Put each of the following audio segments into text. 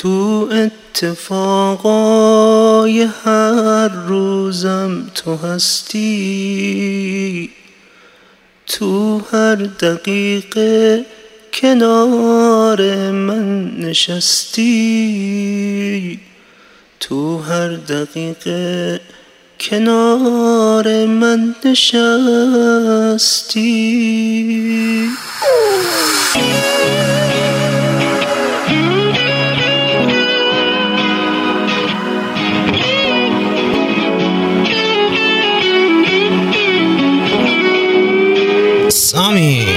تو اتفاقای هر روزم تو هستی، تو هر دقیقه کنار من نشستی، تو هر دقیقه کنار من نشستی. سامی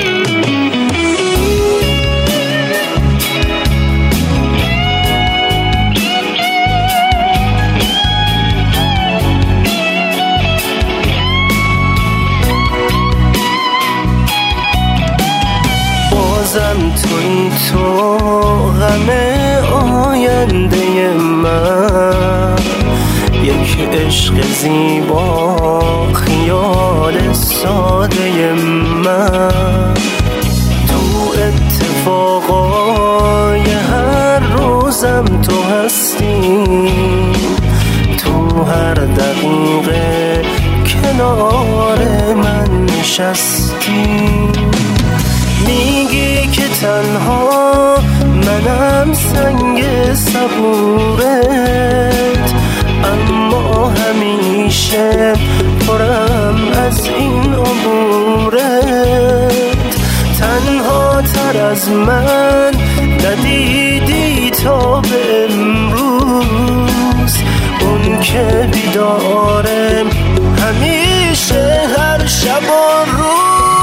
بازم توی تو غم آینده من، یک عشق زیبا خیال ساده من، تو اتفاقای هر روزم تو هستی، تو هر دقیقه کنار من نشستی. میگی که تنها منم سنگ صبورت، اما همیشه پرم از این امورت. تنها تر از من ندیدی تا به امروز، اون که بیدارم همیشه هر شب و روز.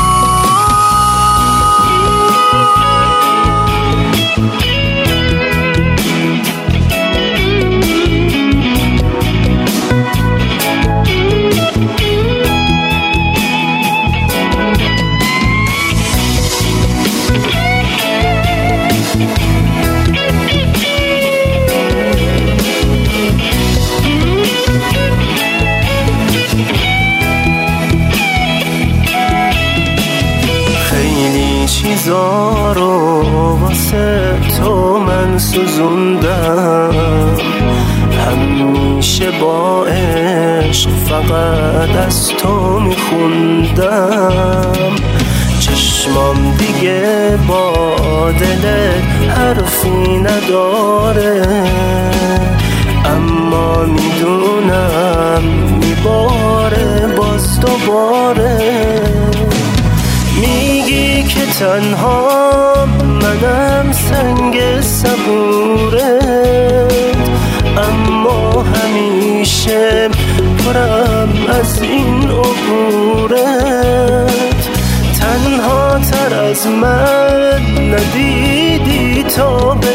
چیزا رو واسه تو من سوزوندم، همیشه با عشق فقط از تو میخوندم. چشمام دیگه با دلت حرفی نداره، اما میدونم میباره باز دوباره. میگی که تنها منم سنگ صبورت، اما همیشه پرم از این عبورت. تنها تر از من ندیدی تا به